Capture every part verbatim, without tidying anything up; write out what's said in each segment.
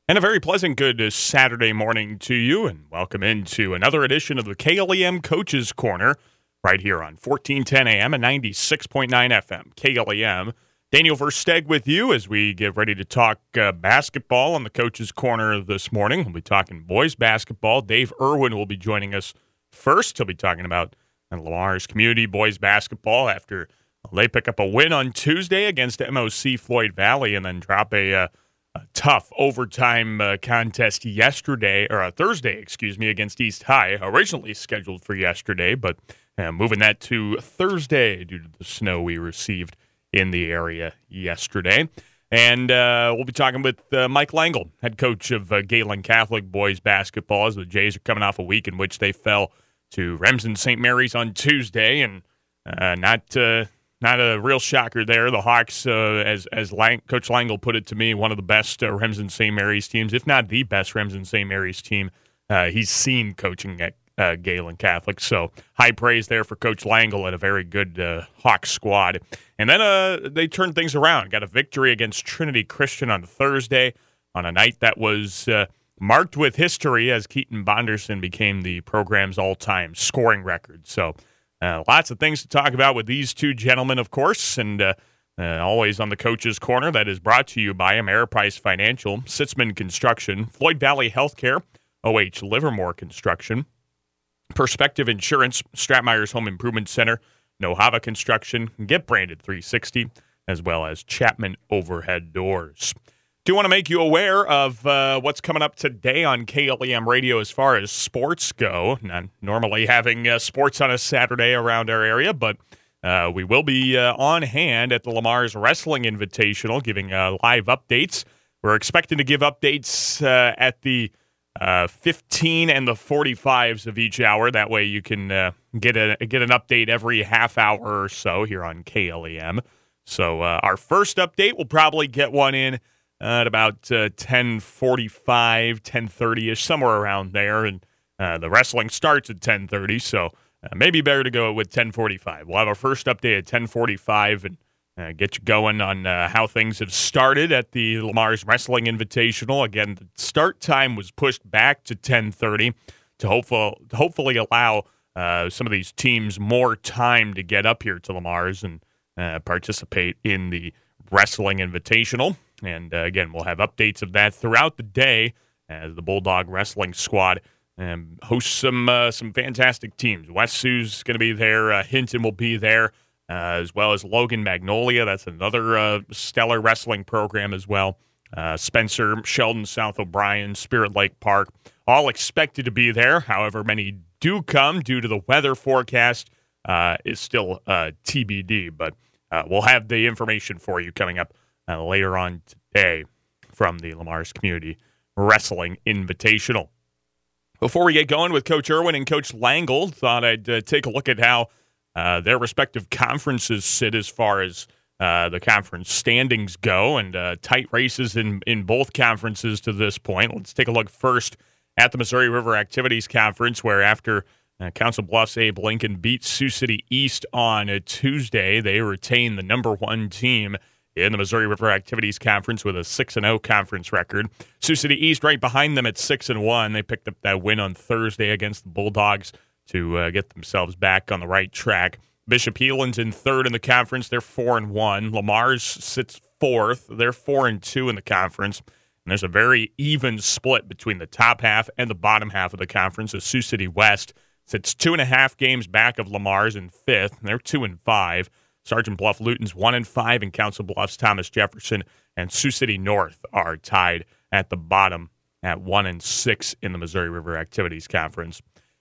And a very pleasant good Saturday morning to you, and welcome into another edition of the K L E M Coaches Corner right here on fourteen ten A M and ninety-six point nine F M. K L E M. Daniel Versteg with you as we get ready to talk uh, basketball on the Coaches Corner this morning. We'll be talking boys basketball. Dave Irwin will be joining us first. He'll be talking about uh, Lamar's Community boys basketball after they pick up a win on Tuesday against M O C Floyd Valley and then drop a uh, A tough overtime uh, contest yesterday, or uh, Thursday, excuse me, against East High, originally scheduled for yesterday, but uh, moving that to Thursday due to the snow we received in the area yesterday. And uh, we'll be talking with uh, Mike Langle, head coach of uh, Galen Catholic boys basketball, as the Jays are coming off a week in which they fell to Remsen Saint Mary's on Tuesday, and uh, not... Uh, Not a real shocker there. The Hawks, uh, as as Lang- Coach Langle put it to me, one of the best uh, Remsen Saint Mary's teams, if not the best Remsen Saint Mary's team uh, he's seen coaching at uh, Galen Catholic. So high praise there for Coach Langle and a very good uh, Hawks squad. And then uh, they turned things around. Got a victory against Trinity Christian on Thursday on a night that was uh, marked with history as Keaton Bonderson became the program's all-time scoring record. So Uh, lots of things to talk about with these two gentlemen, of course, and uh, uh, always on the Coach's Corner. That is brought to you by Ameriprise Financial, Sitzman Construction, Floyd Valley Healthcare, O H Livermore Construction, Perspective Insurance, Stratmeyer's Home Improvement Center, Nohava Construction, Get Branded three sixty, as well as Chapman Overhead Doors. Do want to make you aware of uh, what's coming up today on K L E M Radio as far as sports go. Not normally having uh, sports on a Saturday around our area, but uh, we will be uh, on hand at the Lamar's Wrestling Invitational, giving uh, live updates. We're expecting to give updates uh, at the uh, fifteen and the forty-fives of each hour. That way you can uh, get a get an update every half hour or so here on K L E M. So uh, our first update, we'll probably get one in Uh, at about uh, ten forty-five, ten thirty-ish, somewhere around there. And uh, the wrestling starts at ten thirty, so uh, maybe better to go with ten forty-five. We'll have our first update at ten forty-five and uh, get you going on uh, how things have started at the Lamar's Wrestling Invitational. Again, the start time was pushed back to ten thirty to hopeful, hopefully allow uh, some of these teams more time to get up here to Lamar's and uh, participate in the Wrestling Invitational. And, uh, again, we'll have updates of that throughout the day as the Bulldog Wrestling Squad um, hosts some uh, some fantastic teams. West Sioux's going to be there. Uh, Hinton will be there, uh, as well as Logan Magnolia. That's another uh, stellar wrestling program as well. Uh, Spencer, Sheldon, South O'Brien, Spirit Lake Park, all expected to be there. However many do come due to the weather forecast uh, is still uh, T B D. But uh, we'll have the information for you coming up Uh, later on today from the Lamar's Community Wrestling Invitational. Before we get going with Coach Irwin and Coach Langle, thought I'd uh, take a look at how uh, their respective conferences sit as far as uh, the conference standings go, and uh, tight races in, in both conferences to this point. Let's take a look first at the Missouri River Activities Conference, where after uh, Council Bluffs Abe Lincoln beat Sioux City East on a Tuesday, they retain the number one team in the Missouri River Activities Conference with a six and oh conference record. Sioux City East right behind them at six and one. They picked up that win on Thursday against the Bulldogs to uh, get themselves back on the right track. Bishop Heelan's in third in the conference. They're four and one. Lamar's sits fourth. They're four and two in the conference. And there's a very even split between the top half and the bottom half of the conference. As Sioux City West sits two and a half games back of Lamar's in fifth. They're two and five. Sergeant Bluff Luton's one and five, and Council Bluffs Thomas Jefferson and Sioux City North are tied at the bottom at one and six in the Missouri River Activities Conference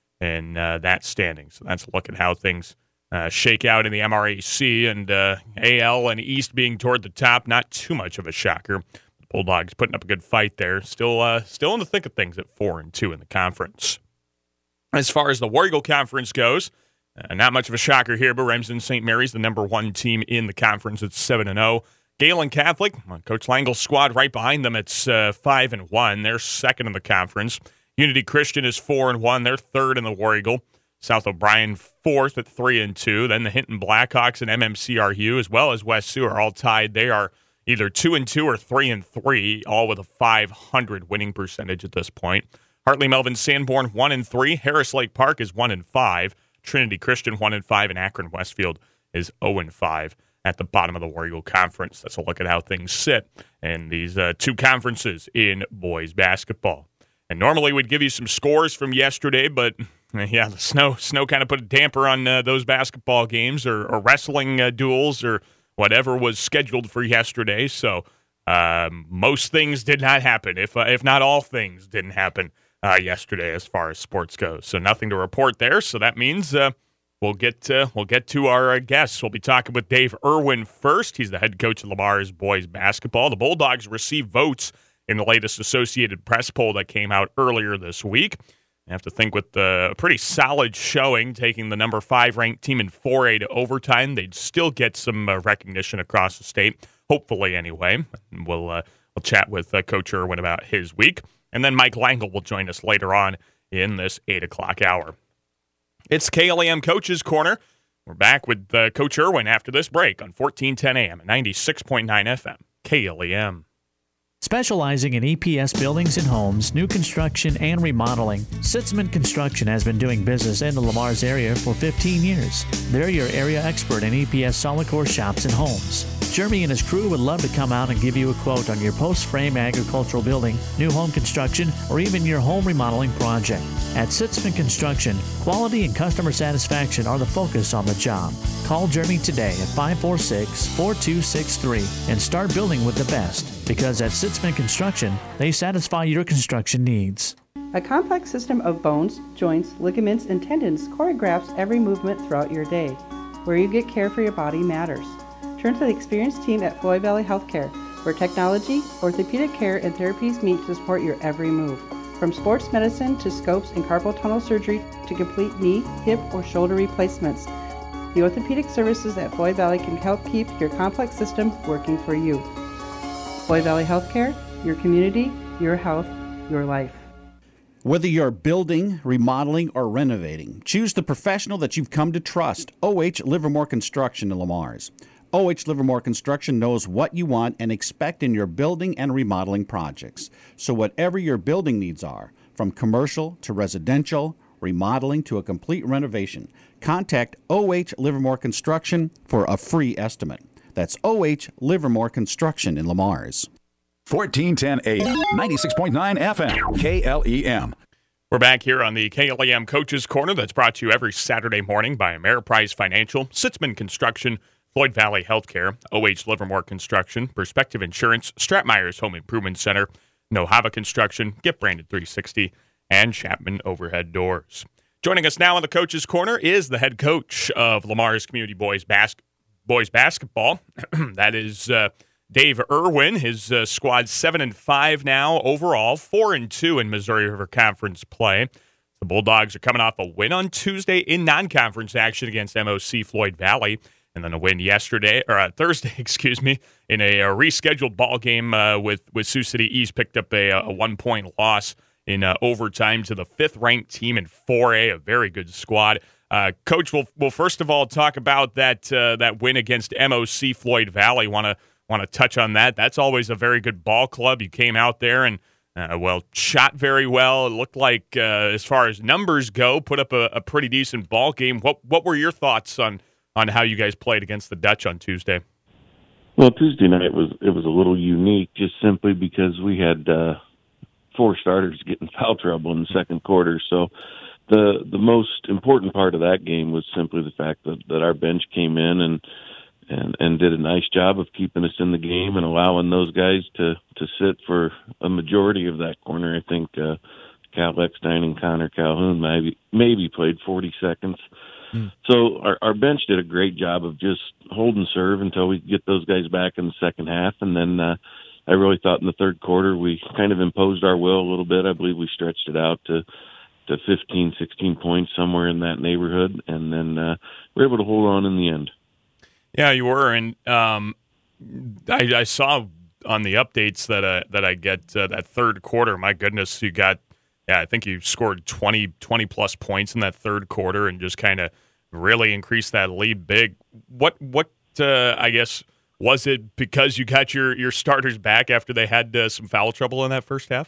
in uh, that standing. So that's a look at how things uh, shake out in the M R A C, and uh, A L and East being toward the top. Not too much of a shocker. The Bulldogs putting up a good fight there. Still, uh, still in the thick of things at four and two in the conference. As far as the War Eagle Conference goes, Uh, not much of a shocker here, but Remsen Saint Mary's, the number one team in the conference, it's seven and oh. Galen Catholic, Coach Langle's squad right behind them, it's uh, five and one. They're second in the conference. Unity Christian is four and one. They're third in the War Eagle. South O'Brien fourth at three and two. Then the Hinton Blackhawks and M M C R U, as well as West Sioux, are all tied. They are either two and two or three and three, all with a five hundred winning percentage at this point. Hartley Melvin Sanborn one and three. Harris Lake Park is one and five. Trinity Christian one and five, and Akron Westfield is zero and five at the bottom of the War Eagle Conference. That's a look at how things sit in these uh, two conferences in boys basketball. And normally we'd give you some scores from yesterday, but yeah, the snow snow kind of put a damper on uh, those basketball games or, or wrestling uh, duels or whatever was scheduled for yesterday. So um, most things did not happen, if uh, if not all things didn't happen uh, yesterday as far as sports goes. So nothing to report there. So that means uh, we'll get uh, we'll get to our uh, guests. We'll be talking with Dave Irwin first. He's the head coach of Lamar's boys basketball. The Bulldogs received votes in the latest Associated Press poll that came out earlier this week. You have to think with the pretty solid showing, taking the number five ranked team in four A to overtime, they'd still get some uh, recognition across the state, hopefully anyway. We'll uh, we'll chat with uh, Coach Irwin about his week, and then Mike Langle will join us later on in this eight o'clock hour. It's K L E M Coaches Corner. We're back with uh, Coach Irwin after this break on fourteen ten A M and ninety-six point nine F M, K L E M. Specializing in E P S buildings and homes, new construction, and remodeling, Sitzman Construction has been doing business in the Lamar's area for fifteen years. They're your area expert in E P S solid core shops and homes. Jeremy and his crew would love to come out and give you a quote on your post-frame agricultural building, new home construction, or even your home remodeling project. At Sitzman Construction, quality and customer satisfaction are the focus on the job. Call Jeremy today at five four six, four two six three and start building with the best, because at Sitzman Construction, they satisfy your construction needs. A complex system of bones, joints, ligaments, and tendons choreographs every movement throughout your day. Where you get care for your body matters. Turn to the experienced team at Floyd Valley Healthcare, where technology, orthopedic care, and therapies meet to support your every move. From sports medicine to scopes and carpal tunnel surgery to complete knee, hip, or shoulder replacements, the orthopedic services at Floyd Valley can help keep your complex system working for you. Floyd Valley Healthcare, your community, your health, your life. Whether you're building, remodeling, or renovating, choose the professional that you've come to trust, O H Livermore Construction in Lamar's. O H Livermore Construction knows what you want and expect in your building and remodeling projects. So whatever your building needs are, from commercial to residential, remodeling to a complete renovation, contact O H Livermore Construction for a free estimate. That's O H Livermore Construction in Lamar's. fourteen ten A M, ninety-six point nine F M, K L E M. We're back here on the K L E M Coaches Corner that's brought to you every Saturday morning by Ameriprise Financial, Sitzman Construction, Floyd Valley Healthcare, O H Livermore Construction, Perspective Insurance, Stratmeyer's Home Improvement Center, Nohava Construction, Gift Branded three sixty, and Chapman Overhead Doors. Joining us now on the Coaches Corner is the head coach of Lamar's Community Boys, Bas- Boys Basketball. That is uh, Dave Irwin. His uh, squad's seven and five now overall, four and two in Missouri River Conference play. The Bulldogs are coming off a win on Tuesday in non-conference action against M O C Floyd Valley, and then a win yesterday, or uh, Thursday, excuse me, in a, a rescheduled ball game uh, with, with Sioux City East, picked up a, a one-point loss in uh, overtime to the fifth-ranked team in four A, a very good squad. Uh, Coach, we'll, we'll first of all talk about that uh, that win against M O C Floyd Valley. Want to want to touch on that? That's always a very good ball club. You came out there and, uh, well, shot very well. It looked like, uh, as far as numbers go, put up a, a pretty decent ball game. What what were your thoughts on on how you guys played against the Dutch on Tuesday? Well, Tuesday night was it was a little unique, just simply because we had uh, four starters getting foul trouble in the second quarter. So the the most important part of that game was simply the fact that, that our bench came in and, and and did a nice job of keeping us in the game and allowing those guys to, to sit for a majority of that corner. I think uh, Cal Eckstein and Connor Calhoun maybe maybe played forty seconds. So our, our bench did a great job of just holding serve until we get those guys back in the second half. And then uh, I really thought in the third quarter we kind of imposed our will a little bit. I believe we stretched it out to, to fifteen, sixteen points, somewhere in that neighborhood. And then uh, we were able to hold on in the end. Yeah, you were. And um, I, I saw on the updates that uh, that I get uh, that third quarter, my goodness, you got, yeah, I think you scored twenty, twenty plus points in that third quarter and just kind of really increased that lead big. What, what uh, I guess, Was it because you got your, your starters back after they had uh, some foul trouble in that first half?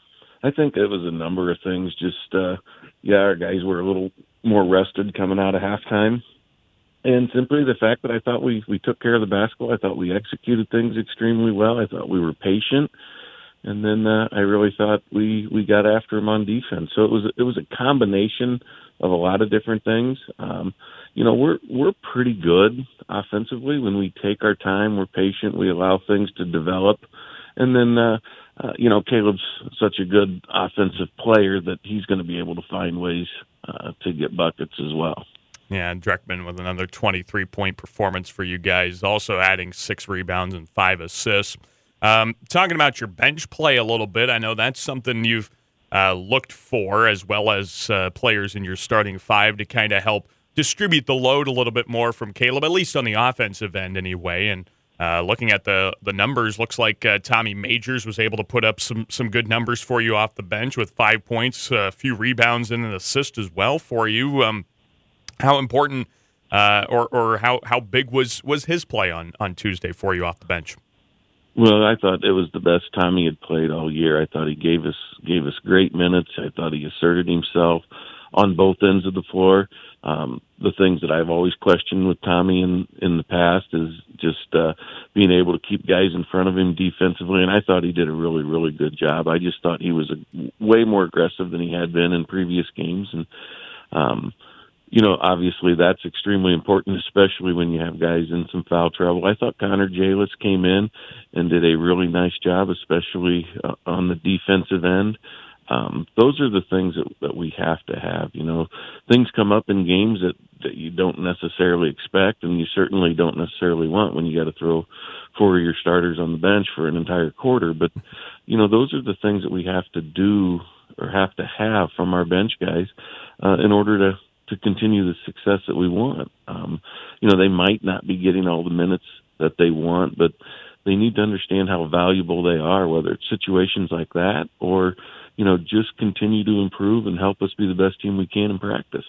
I think it was a number of things. Just, uh, yeah, our guys were a little more rested coming out of halftime. And simply the fact that I thought we, we took care of the basketball. I thought we executed things extremely well. I thought we were patient. And then uh, I really thought we, we got after him on defense. So it was it was a combination of a lot of different things. Um, you know, we're we're pretty good offensively when we take our time. We're patient. We allow things to develop. And then, uh, uh, you know, Caleb's such a good offensive player that he's going to be able to find ways uh, to get buckets as well. Yeah, Dreckman with another twenty-three point performance for you guys, also adding six rebounds and five assists. Um, talking about your bench play a little bit, I know that's something you've uh, looked for, as well as uh, players in your starting five to kind of help distribute the load a little bit more from Caleb, at least on the offensive end anyway. And uh, looking at the the numbers, looks like uh, Tommy Majors was able to put up some, some good numbers for you off the bench with five points, a few rebounds, and an assist as well for you. Um, how important uh, or or how, how big was, was his play on, on Tuesday for you off the bench? Well, I thought it was the best Tommy had played all year. I thought he gave us gave us great minutes. I thought he asserted himself on both ends of the floor. Um, the things that I've always questioned with Tommy in, in the past is just uh, being able to keep guys in front of him defensively, and I thought he did a really, really good job. I just thought he was a, way more aggressive than he had been in previous games, and um you know, obviously that's extremely important, especially when you have guys in some foul trouble. I thought Connor Jalis came in and did a really nice job, especially uh, on the defensive end. Um, those are the things that, that we have to have. You know, things come up in games that, that you don't necessarily expect, and you certainly don't necessarily want when you got to throw four of your starters on the bench for an entire quarter. But, you know, those are the things that we have to do or have to have from our bench guys uh, in order to to continue the success that we want. Um, you know, they might not be getting all the minutes that they want, but they need to understand how valuable they are, whether it's situations like that or, you know, just continue to improve and help us be the best team we can in practice.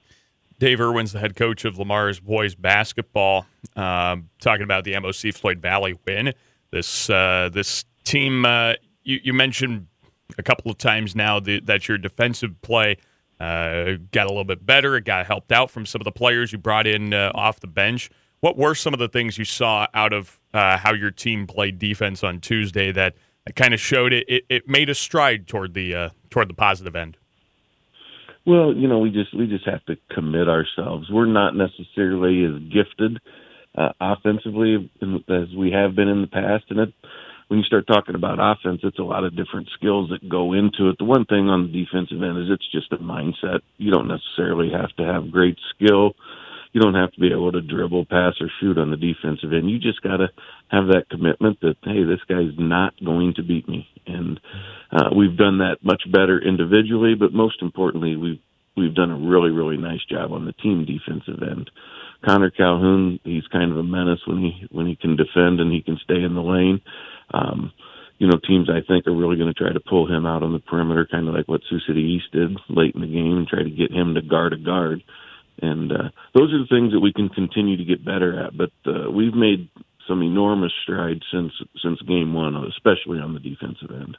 Dave Irwin's the head coach of Lamar's boys basketball. Um, talking about the M O C Floyd Valley win. This uh, this team, uh, you, you mentioned a couple of times now the, that your defensive play Uh, got a little bit better. It got helped out from some of the players you brought in uh, off the bench. What were some of the things you saw out of uh, how your team played defense on Tuesday that, that kind of showed it, it, it made a stride toward the uh, toward the positive end? Well, you know, we just we just have to commit ourselves. We're not necessarily as gifted uh, offensively as we have been in the past, and it, when you start talking about offense, it's a lot of different skills that go into it. The one thing on the defensive end is it's just a mindset. You don't necessarily have to have great skill. You don't have to be able to dribble, pass, or shoot on the defensive end. You just got to have that commitment that, hey, this guy's not going to beat me. And uh, we've done that much better individually, but most importantly, we've, we've done a really, really nice job on the team defensive end. Connor Calhoun, he's kind of a menace when he when he can defend and he can stay in the lane. Um, you know, teams I think are really going to try to pull him out on the perimeter, kind of like what Sioux City East did late in the game, and try to get him to guard a guard. And uh, those are the things that we can continue to get better at. But uh, we've made some enormous strides since since game one, especially on the defensive end.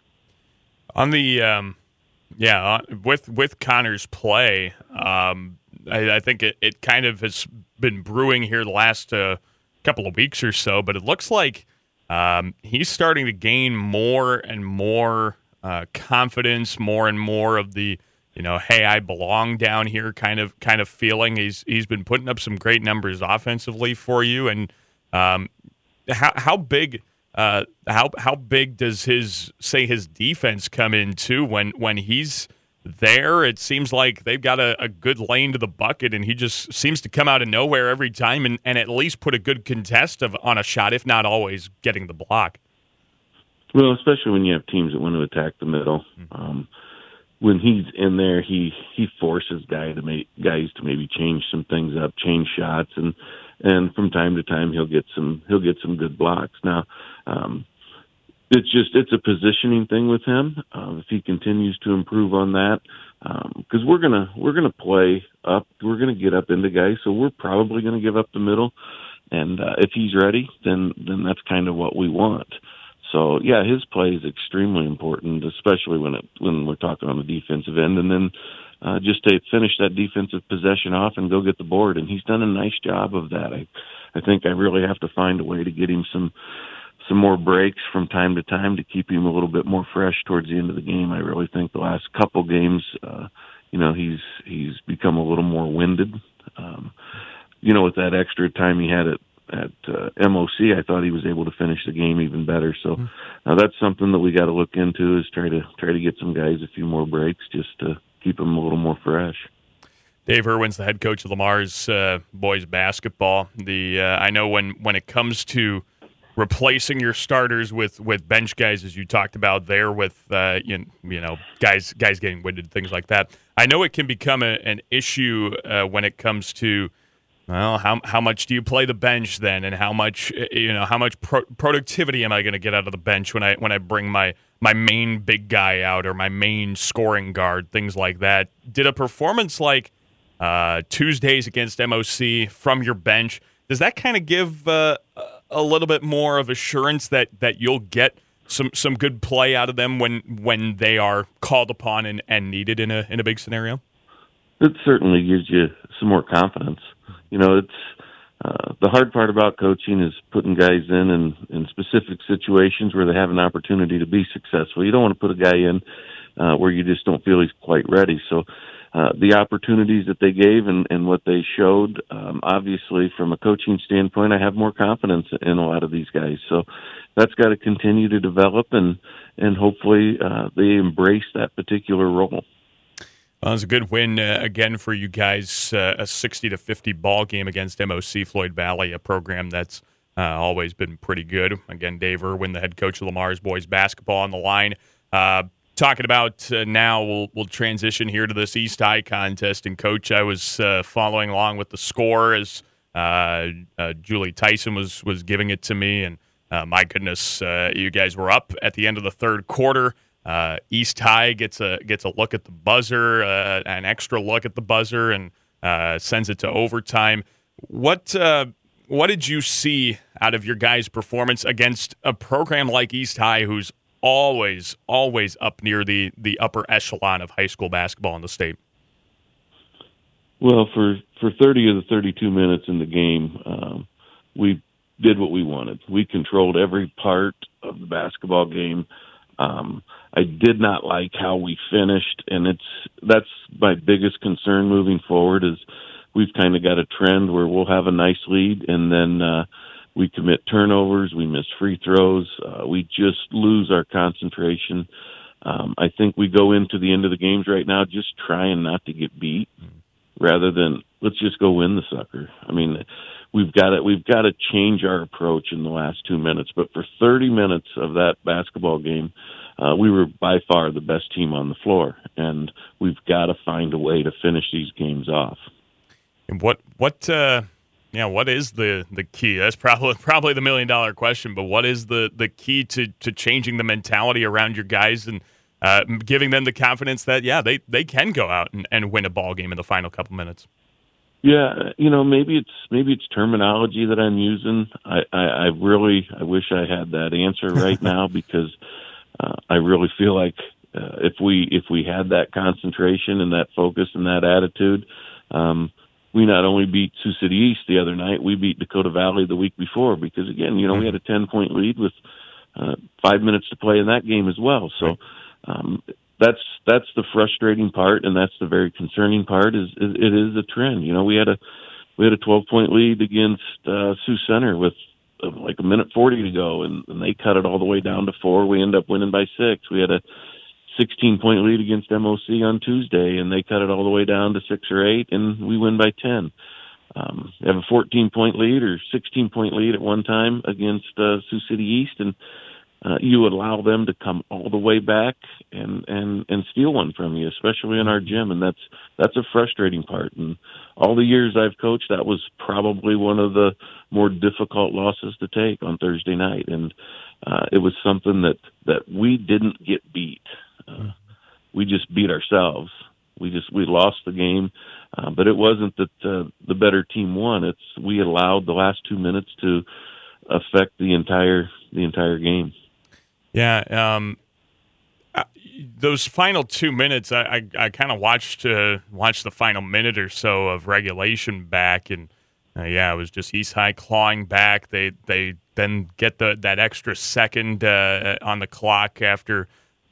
On the um, yeah, with with Connor's play, um, I, I think it, it kind of has been brewing here the last uh, couple of weeks or so. But it looks like um, he's starting to gain more and more uh, confidence, more and more of the, you know, hey, I belong down here kind of kind of feeling. He's he's been putting up some great numbers offensively for you. And um, how how big uh, how how big does his say his defense come in too when when he's there? It seems like they've got a, a good lane to the bucket, and he just seems to come out of nowhere every time and, and at least put a good contest of on a shot, if not always getting the block. Well, especially when you have teams that want to attack the middle. Mm-hmm. Um, when he's in there, he he forces guy to make, guys to maybe change some things up, change shots, and and from time to time he'll get some he'll get some good blocks. Now, um, it's just it's a positioning thing with him. Uh, if he continues to improve on that, because um, we're gonna we're gonna play up, we're gonna get up into guys, so we're probably gonna give up the middle. and uh, if he's ready, then then that's kind of what we want. So yeah, his play is extremely important, especially when it when we're talking on the defensive end, and then uh, just to finish that defensive possession off and go get the board. And he's done a nice job of that. I I think I really have to find a way to get him some some more breaks from time to time to keep him a little bit more fresh towards the end of the game. I really think the last couple games, uh, you know, he's he's become a little more winded. Um, you know, with that extra time he had at at uh, M O C, I thought he was able to finish the game even better. So uh, that's something that we got to look into, is try to try to get some guys a few more breaks just to keep them a little more fresh. Dave Irwin's the head coach of Lamar's uh, boys basketball. The uh, I know when when it comes to replacing your starters with, with bench guys, as you talked about there, with uh, you, you know guys guys getting winded, things like that. I know it can become a, an issue uh, when it comes to, well, how how much do you play the bench then, and how much you know how much pro- productivity am I going to get out of the bench when I when I bring my my main big guy out, or my main scoring guard, things like that. Did a performance like uh, Tuesdays against M O C from your bench, does that kind of give uh, a little bit more of assurance that, that you'll get some some good play out of them when when they are called upon and, and needed in a in a big scenario? It certainly gives you some more confidence. You know, it's uh, the hard part about coaching is putting guys in, in in specific situations where they have an opportunity to be successful. You don't want to put a guy in uh, where you just don't feel he's quite ready. So uh, the opportunities that they gave and, and what they showed, um, obviously from a coaching standpoint, I have more confidence in a lot of these guys. So that's got to continue to develop, and, and hopefully uh, they embrace that particular role. Well, it was a good win uh, again for you guys, uh, a sixty to fifty ball game against M O C Floyd Valley, a program that's uh, always been pretty good. Again, Dave Irwin, the head coach of Lamar's boys basketball, on the line. Uh, talking about uh, now, we'll, we'll transition here to this East High contest. And, Coach, I was uh, following along with the score as uh, uh, Julie Tyson was, was giving it to me. And, uh, my goodness, uh, you guys were up at the end of the third quarter. Uh, East High gets a gets a look at the buzzer, uh, an extra look at the buzzer, and uh, sends it to overtime. What uh, what did you see out of your guys' performance against a program like East High, who's always always up near the, the upper echelon of high school basketball in the state? Well, for, for thirty of the thirty-two minutes in the game, um, we did what we wanted. We controlled every part of the basketball game. Um, I did not like how we finished, and it's that's my biggest concern moving forward. Is we've kind of got a trend where we'll have a nice lead, and then uh, we commit turnovers, we miss free throws, uh, we just lose our concentration. Um, I think we go into the end of the games right now just trying not to get beat, rather than let's just go win the sucker. I mean, we've got to we've got to change our approach in the last two minutes. But for thirty minutes of that basketball game, uh, we were by far the best team on the floor, and we've got to find a way to finish these games off. And what what uh, yeah, what is the, the key? That's probably probably the million dollar question. But what is the, the key to, to changing the mentality around your guys and uh, giving them the confidence that yeah they, they can go out and, and win a ball game in the final couple minutes? Yeah, you know, maybe it's maybe it's terminology that I'm using. I, I, I really I wish I had that answer right now, because uh, I really feel like uh, if we if we had that concentration and that focus and that attitude, um, we not only beat Sioux City East the other night, we beat Dakota Valley the week before. Because again, you know, we had a ten point lead with uh, five minutes to play in that game as well. So. Um, That's that's the frustrating part, and that's the very concerning part. Is, is it is a trend? You know, we had a we had a twelve point lead against uh, Sioux Center with uh, like a minute forty to go, and, and they cut it all the way down to four. We end up winning by six. We had a sixteen point lead against M O C on Tuesday, and they cut it all the way down to six or eight, and we win by ten. Um, we have a fourteen point lead or sixteen point lead at one time against uh, Sioux City East, and Uh, you would allow them to come all the way back and, and, and steal one from you, especially in our gym. And that's, that's a frustrating part. And all the years I've coached, that was probably one of the more difficult losses to take on Thursday night. And, uh, it was something that, that we didn't get beat. Uh, we just beat ourselves. We just, we lost the game. Uh, but it wasn't that uh, the better team won. It's we allowed the last two minutes to affect the entire the entire game. Yeah, um, uh, those final two minutes, I I, I kind of watched uh, watched the final minute or so of regulation back, and uh, yeah, it was just East High clawing back. They they then get the that extra second uh, on the clock after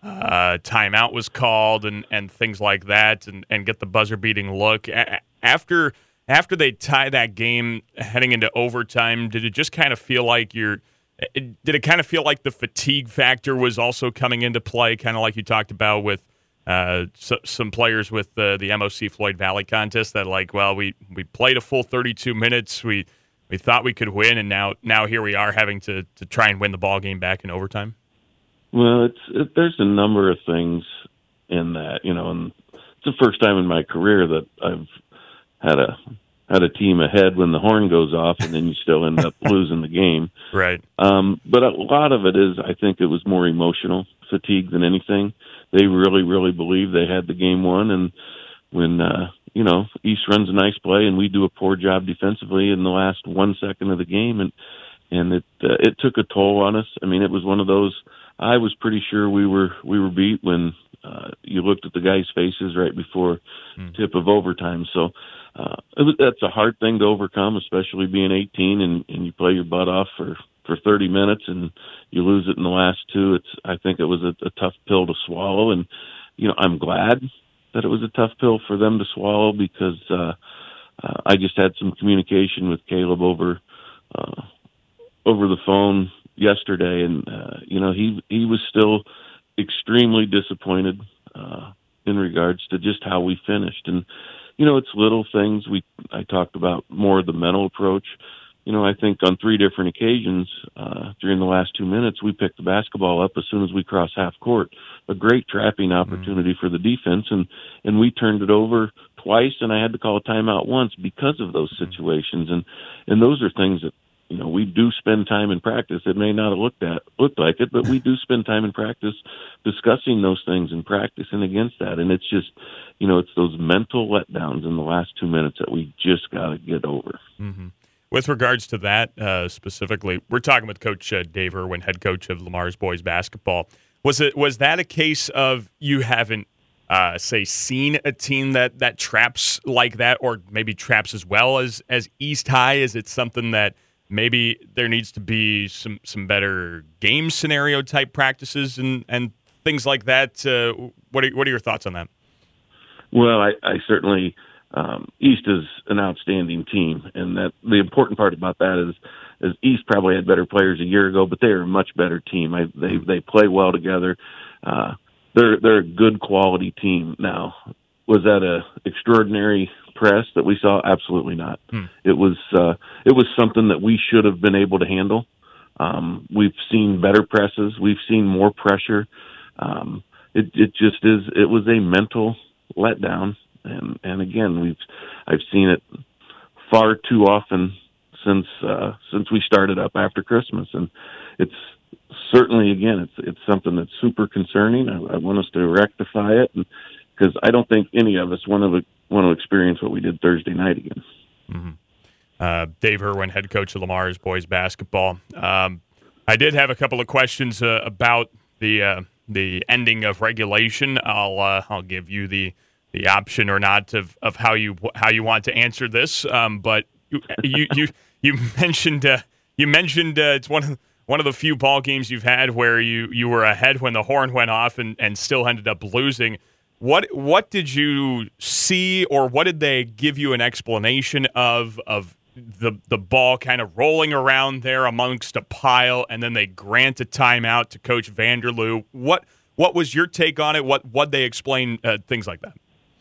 uh, timeout was called and, and things like that, and, and get the buzzer beating look a- after after they tie that game heading into overtime. Did it just kind of feel like you're It, did it kind of feel like the fatigue factor was also coming into play, kind of like you talked about with uh, so, some players with the, the M O C Floyd Valley contest that, like, well, we, we played a full thirty-two minutes, we we thought we could win, and now now here we are having to, to try and win the ball game back in overtime? Well, it's it, there's a number of things in that, you know, and it's the first time in my career that I've had a had a team ahead when the horn goes off, and then you still end up losing the game. Right. Um, but a lot of it is, I think it was more emotional fatigue than anything. They really, really believe they had the game won, and when uh, you know East runs a nice play and we do a poor job defensively in the last one second of the game, and and it uh, it took a toll on us. I mean, it was one of those. I was pretty sure we were we were beat when uh, you looked at the guys' faces right before mm. tip of overtime. So. Uh, it was, that's a hard thing to overcome, especially being eighteen and, and you play your butt off for, for thirty minutes and you lose it in the last two. It's, I think it was a, a tough pill to swallow. And, you know, I'm glad that it was a tough pill for them to swallow because, uh, uh, I just had some communication with Caleb over, uh, over the phone yesterday. And, uh, you know, he, he was still extremely disappointed, uh, in regards to just how we finished. And, you know, it's little things. We I talked about more of the mental approach. You know, I think on three different occasions uh, during the last two minutes, we picked the basketball up as soon as we crossed half court. A great trapping opportunity mm-hmm. for the defense, and, and we turned it over twice, and I had to call a timeout once because of those situations. And, and those are things that, you know, we do spend time in practice. It may not have looked at looked like it, but we do spend time in practice discussing those things in practice and against that. And it's just, you know, it's those mental letdowns in the last two minutes that we just got to get over. Mm-hmm. With regards to that uh, specifically, we're talking with Coach uh, Dave Irwin, head coach of Lamar's boys basketball. Was it was that a case of you haven't, uh, say, seen a team that that traps like that, or maybe traps as well as as East High? Is it something that maybe there needs to be some, some better game scenario type practices and, and things like that? Uh, what are what are your thoughts on that? Well, I, I certainly um, East is an outstanding team, and that the important part about that is is East probably had better players a year ago, but they are a much better team. I, they they play well together. Uh, they're they're a good quality team. Now, was that a extraordinary press that we saw? Absolutely not. Hmm. It was uh, it was something that we should have been able to handle. Um, we've seen better presses. We've seen more pressure. Um, it, it just is. It was a mental letdown, and and again, we've I've seen it far too often since uh, since we started up after Christmas, and it's certainly again it's it's something that's super concerning. I, I want us to rectify it, because I don't think any of us want to want to experience what we did Thursday night again. Mm-hmm. Uh, Dave Irwin, head coach of Lamar's boys basketball. Um, I did have a couple of questions uh, about the uh, the ending of regulation. I'll uh, I'll give you the the option or not of, of how you how you want to answer this. Um, but you you you, you mentioned uh, you mentioned uh, it's one of one of the few ball games you've had where you, you were ahead when the horn went off and, and still ended up losing. What what did you see, or what did they give you an explanation of of the the ball kind of rolling around there amongst a pile, and then they grant a timeout to Coach Vanderloo? What what was your take on it? What what they explain uh, things like that?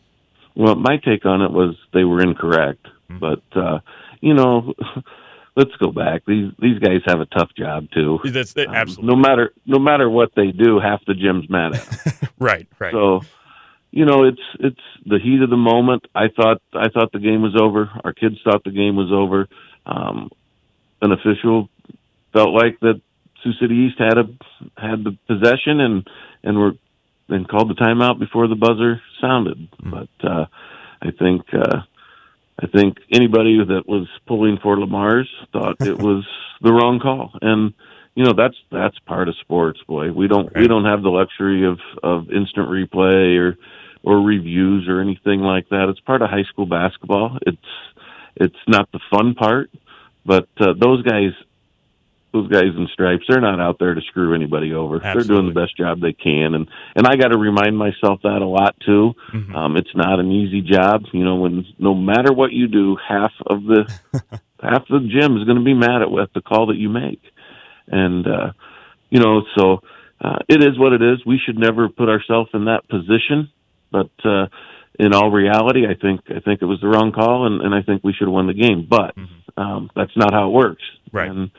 Well, my take on it was they were incorrect, mm-hmm. but uh, you know, let's go back. These these guys have a tough job too. That's um, absolutely no matter no matter what they do, half the gym's mad at them. Right, right. So. You know, it's it's the heat of the moment. I thought I thought the game was over. Our kids thought the game was over. Um, an official felt like that Sioux City East had a had the possession and and were and called the timeout before the buzzer sounded. Mm-hmm. But uh, I think uh, I think anybody that was pulling for Lamar's thought it was the wrong call, and you know that's that's part of sports, boy. We don't right. we don't have the luxury of, of instant replay or or reviews or anything like that. It's part of high school basketball. It's it's not the fun part, but uh, those guys. Those guys in stripes, they're not out there to screw anybody over. Absolutely. They're doing the best job they can. And, and I got to remind myself that a lot, too. Mm-hmm. Um, it's not an easy job. You know, when no matter what you do, half of the half of the gym is going to be mad at with the call that you make. And, uh, you know, so uh, it is what it is. We should never put ourselves in that position. But uh, in all reality, I think I think it was the wrong call, and, and I think we should have won the game. But mm-hmm. um, that's not how it works. Right. And,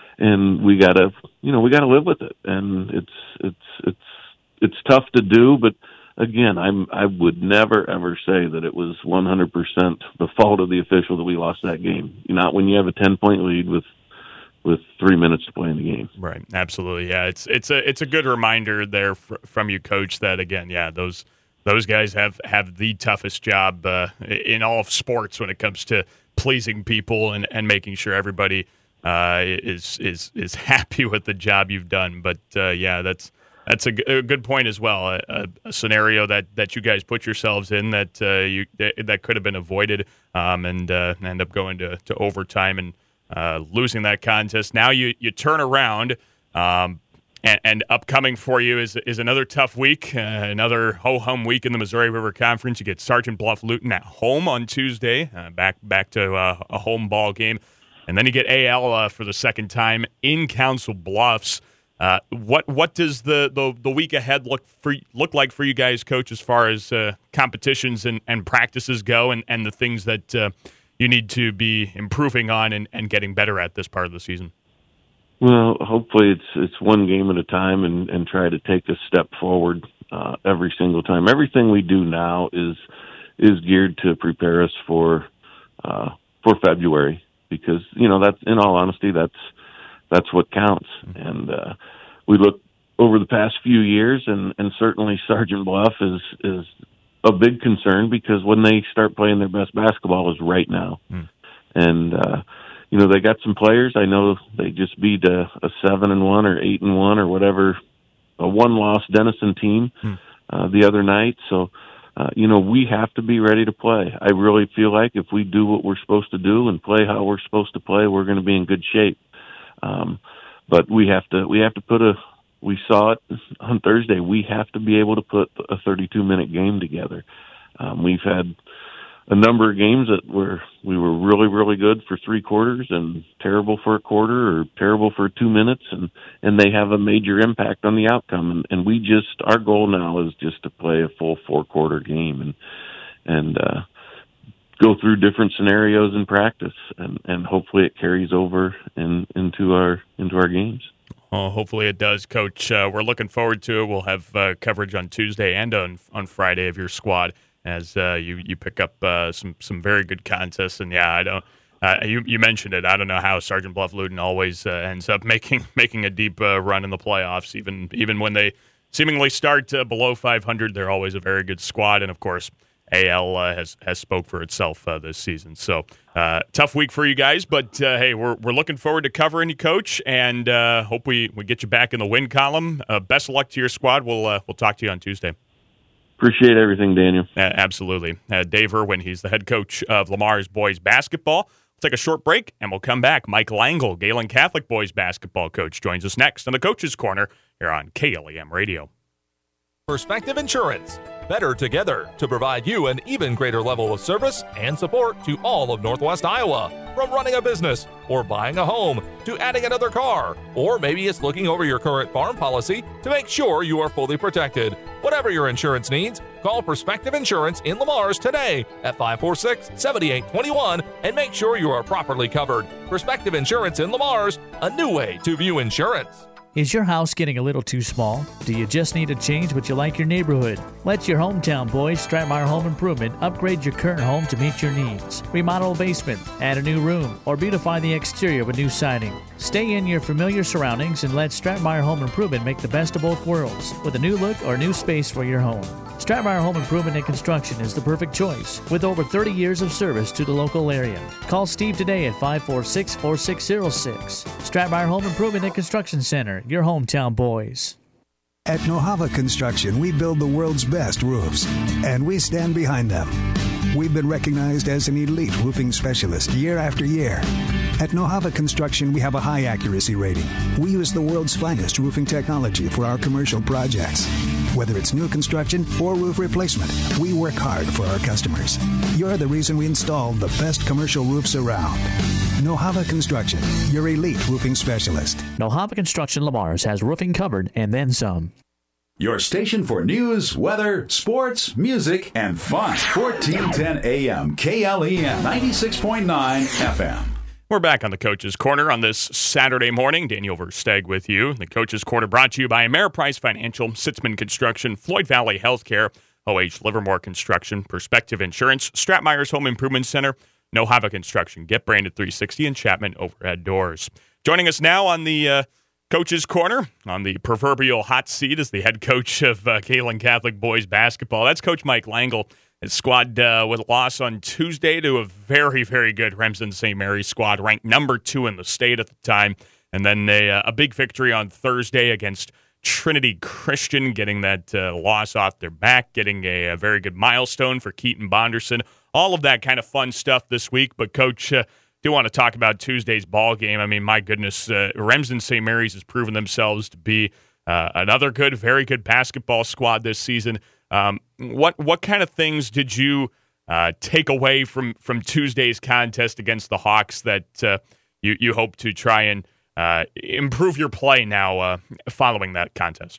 And we gotta, you know, we gotta live with it, and it's it's it's it's tough to do. But again, I'm I would never ever say that it was one hundred percent the fault of the official that we lost that game. Not when you have a ten point lead with with three minutes to play in the game. Right, absolutely, yeah. It's it's a it's a good reminder there fr- from you, Coach, that again, yeah, those those guys have have the toughest job uh, in all of sports when it comes to pleasing people and, and making sure everybody. Uh, is is is happy with the job you've done, but uh, yeah, that's that's a, g- a good point as well. A, a, a scenario that, that you guys put yourselves in that uh, you that, that could have been avoided, um, and uh, end up going to, to overtime and uh, losing that contest. Now you you turn around, um, and, and upcoming for you is is another tough week, uh, another ho hum week in the Missouri River Conference. You get Sergeant Bluff Luton at home on Tuesday, uh, back back to uh, a home ball game. And then you get A L uh, for the second time in Council Bluffs. Uh, what what does the, the, the week ahead look for look like for you guys, Coach, as far as uh, competitions and, and practices go, and, and the things that uh, you need to be improving on and, and getting better at this part of the season? Well, hopefully it's it's one game at a time, and, and try to take a step forward uh, every single time. Everything we do now is is geared to prepare us for uh, for February. Because, you know, that's, in all honesty, that's that's what counts. And uh, we look over the past few years, and, and certainly Sergeant Bluff is is a big concern, because when they start playing their best basketball is right now. Mm. And, uh, you know, they got some players. I know they just beat a, a seven and one or eight and one or whatever, a one-loss Denison team mm. uh, the other night. So, Uh, you know, we have to be ready to play. I really feel like if we do what we're supposed to do and play how we're supposed to play, we're going to be in good shape. Um, but we have to, we have to put a, we saw it on Thursday, we have to be able to put a thirty-two minute game together. Um, we've had a number of games that were, we were really, really good for three quarters and terrible for a quarter or terrible for two minutes. And, and they have a major impact on the outcome. And, and we just, our goal now is just to play a full four quarter game and, and, uh, go through different scenarios in practice, and, and hopefully it carries over in, into our, into our games. Well, hopefully it does, Coach. Uh, we're looking forward to it. We'll have uh, coverage on Tuesday and on, on Friday of your squad, as uh, you you pick up uh, some some very good contests. And yeah, I don't. Uh, you you mentioned it. I don't know how Sergeant Bluff Luton always uh, ends up making making a deep uh, run in the playoffs. Even even when they seemingly start uh, below five hundred, they're always a very good squad. And of course, A L uh, has has spoke for itself uh, this season. So uh, tough week for you guys, but uh, hey, we're we're looking forward to covering you, Coach, and uh, hope we, we get you back in the win column. Uh, best of luck to your squad. We'll uh, we'll talk to you on Tuesday. Appreciate everything, Daniel. Uh, absolutely. Uh, Dave Irwin, he's the head coach of Lamar's boys basketball. We'll take a short break, and we'll come back. Mike Langle, Galen Catholic boys basketball coach, joins us next on the Coach's Corner here on K L E M Radio. Perspective Insurance. Better together to provide you an even greater level of service and support to all of Northwest Iowa. From running a business or buying a home to adding another car, or maybe it's looking over your current farm policy to make sure you are fully protected. Whatever your insurance needs, call Perspective Insurance in Lamar's today at five four six, seven eight two one and make sure you are properly covered. Perspective Insurance in Lamar's, a new way to view insurance. Is your house getting a little too small? Do you just need a change but you like your neighborhood? Let your hometown boys, Stratmeyer Home Improvement, upgrade your current home to meet your needs. Remodel a basement, add a new room, or beautify the exterior with new siding. Stay in your familiar surroundings and let Stratmeyer Home Improvement make the best of both worlds with a new look or new space for your home. Stratmeyer Home Improvement and Construction is the perfect choice with over thirty years of service to the local area. Call Steve today at five four six, four six zero six. Stratmeyer Home Improvement and Construction Center, your hometown boys. At Nohava Construction, we build the world's best roofs, and we stand behind them. We've been recognized as an elite roofing specialist year after year. At Nohava Construction, we have a high accuracy rating. We use the world's finest roofing technology for our commercial projects. Whether it's new construction or roof replacement, we work hard for our customers. You're the reason we install the best commercial roofs around. Nohava Construction, your elite roofing specialist. Nohava Construction Lamar's has roofing covered and then some. Your station for news, weather, sports, music, and fun. fourteen ten A M, K L E M, ninety-six point nine F M. We're back on the Coach's Corner on this Saturday morning. Daniel Versteeg with you. The Coach's Corner brought to you by Ameriprise Financial, Sitzman Construction, Floyd Valley Healthcare, O H Livermore Construction, Perspective Insurance, Stratmeyer's Home Improvement Center, Nohava Construction, Get Branded three sixty, and Chapman Overhead Doors. Joining us now on the uh, Coach's Corner, on the proverbial hot seat, is the head coach of uh, Galen Catholic boys basketball. That's Coach Mike Langle. His squad uh, with a loss on Tuesday to a very, very good Remsen Saint Mary's squad, ranked number two in the state at the time. And then a, uh, a big victory on Thursday against Trinity Christian, getting that uh, loss off their back, getting a, a very good milestone for Keaton Bonderson. All of that kind of fun stuff this week. But, Coach, uh, do want to talk about Tuesday's ball game. I mean, my goodness, uh, Remsen Saint Mary's has proven themselves to be uh, another good, very good basketball squad this season. Um, what what kind of things did you uh, take away from, from Tuesday's contest against the Hawks that uh, you, you hope to try and uh, improve your play now uh, following that contest?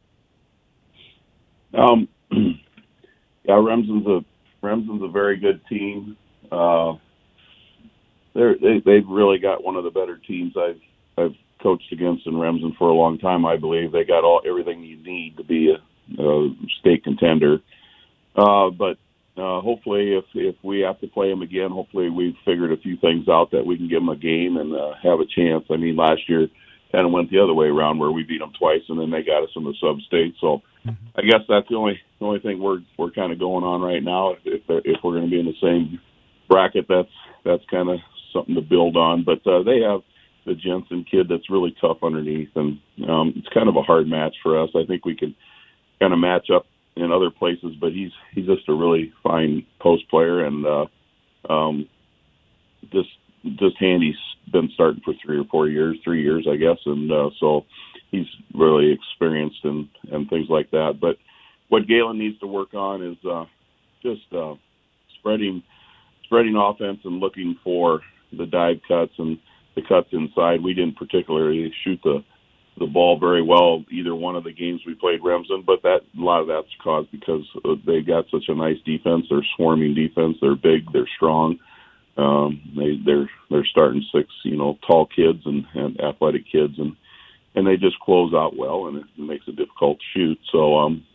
Um, yeah, Remsen's a Remsen's a very good team. Uh, they're, they they've really got one of the better teams I've I've coached against in Remsen for a long time. I believe they got all everything you need to be a Uh, state contender, uh, but uh, hopefully, if if we have to play them again, hopefully we've figured a few things out that we can give them a game and uh, have a chance. I mean, last year kind of went the other way around where we beat them twice and then they got us in the sub-state. So mm-hmm. I guess that's the only the only thing we're we're kind of going on right now. If if, if we're going to be in the same bracket, that's that's kind of something to build on. But uh, they have the Jensen kid that's really tough underneath, and um, it's kind of a hard match for us. I think we can kind of match up in other places, but he's he's just a really fine post player, and uh, um, just just Handy's been starting for three or four years, three years I guess, and uh, so he's really experienced and and things like that. But what Galen needs to work on is uh, just uh, spreading spreading offense and looking for the dive cuts and the cuts inside. We didn't particularly shoot the the ball very well either one of the games we played Remsen, but that a lot of that's caused because they got such a nice defense. They're swarming defense. They're big. They're strong. Um, they they're they're starting six, you know, tall kids and, and athletic kids, and and they just close out well, and it makes it difficult to shoot. So um,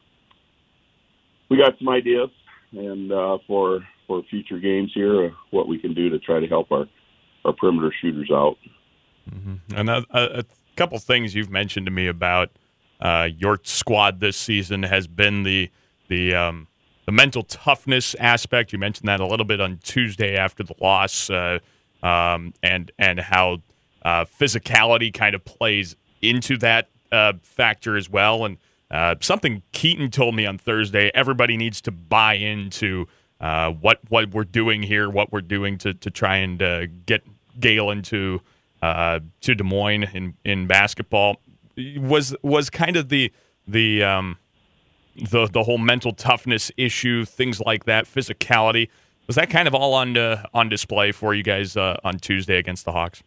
we got some ideas, and uh, for for future games here, uh, what we can do to try to help our our perimeter shooters out. Mm-hmm. And a, a couple things you've mentioned to me about uh, your squad this season has been the the um, the mental toughness aspect. You mentioned that a little bit on Tuesday after the loss, uh, um, and and how uh, physicality kind of plays into that uh, factor as well. And uh, something Keaton told me on Thursday: everybody needs to buy into uh, what what we're doing here, what we're doing to to try and uh, get Galen to. Uh, to Des Moines in, in basketball was was kind of the the um, the the whole mental toughness issue, things like that, physicality. Was that kind of all on uh, on display for you guys uh, on Tuesday against the Hawks?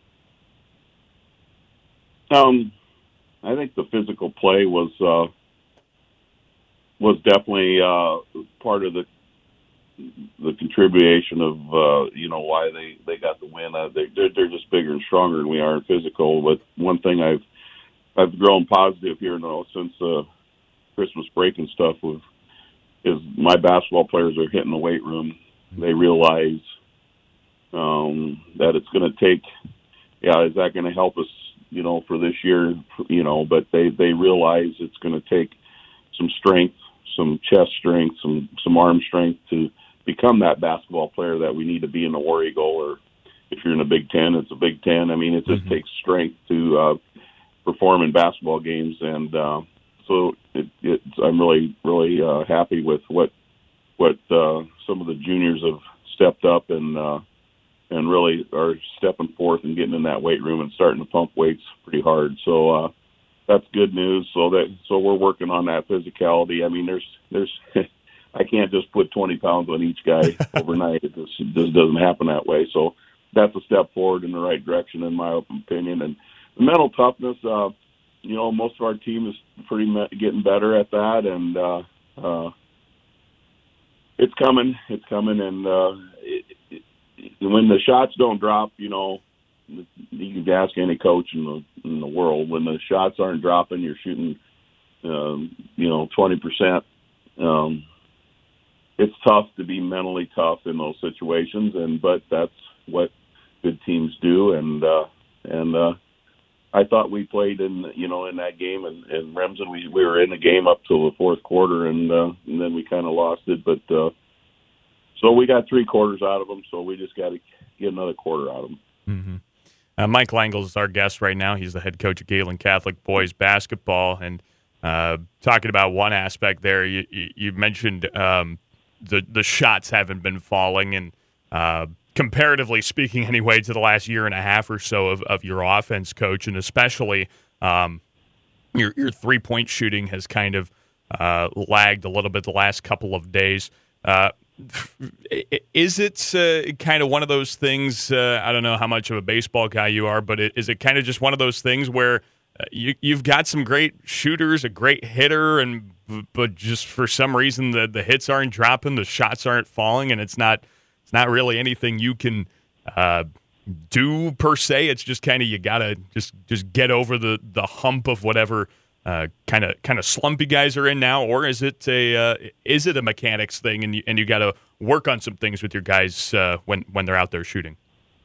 Um, I think the physical play was uh, was definitely uh, part of the. the contribution of, uh, you know, why they, they got the win. Uh, they, they're, they're just bigger and stronger than we are in physical. But one thing I've I've grown positive here now since uh, Christmas break and stuff with, is my basketball players are hitting the weight room. They realize um, that it's going to take, yeah, is that going to help us, you know, for this year, you know, but they, they realize it's going to take some strength some chest strength, some some arm strength to become that basketball player that we need to be in the War Eagle, or if you're in a Big Ten, it's a Big Ten. I mean, it just mm-hmm. takes strength to uh, perform in basketball games, and uh, so it, it's, I'm really, really uh, happy with what what uh, some of the juniors have stepped up and uh, and really are stepping forth and getting in that weight room and starting to pump weights pretty hard. So uh, that's good news. So that so we're working on that physicality. I mean, there's there's I can't just put twenty pounds on each guy overnight. It just, it just doesn't happen that way. So that's a step forward in the right direction, in my opinion. And the mental toughness, uh, you know, most of our team is pretty me- getting better at that, and uh, uh, it's coming. It's coming, and uh, it, it, when the shots don't drop, you know, you can ask any coach in the in the world. When the shots aren't dropping, you're shooting, um, you know, twenty percent. Um, it's tough to be mentally tough in those situations, and but that's what good teams do. And uh, and uh, I thought we played in you know in that game, and, and Remsen, we we were in the game up till the fourth quarter, and uh, and then we kind of lost it. But uh, so we got three quarters out of them, so we just got to get another quarter out of them. Mm-hmm. Uh, Mike Langle is our guest right now. He's the head coach of Galen Catholic boys basketball, and uh, talking about one aspect there, you, you, you mentioned um, the the shots haven't been falling, and uh, comparatively speaking, anyway, to the last year and a half or so of, of your offense, coach, and especially um, your your three point shooting has kind of uh, lagged a little bit the last couple of days. Uh, Is it uh, kind of one of those things, uh, I don't know how much of a baseball guy you are, but it, is it kind of just one of those things where uh, you, you've got some great shooters, a great hitter, and but just for some reason the, the hits aren't dropping, the shots aren't falling, and it's not it's not really anything you can uh, do per se. It's just kind of you got to just, just get over the, the hump of whatever kind of kind of slumpy guys are in now, or is it a uh, is it a mechanics thing, and you, and you got to work on some things with your guys uh, when when they're out there shooting?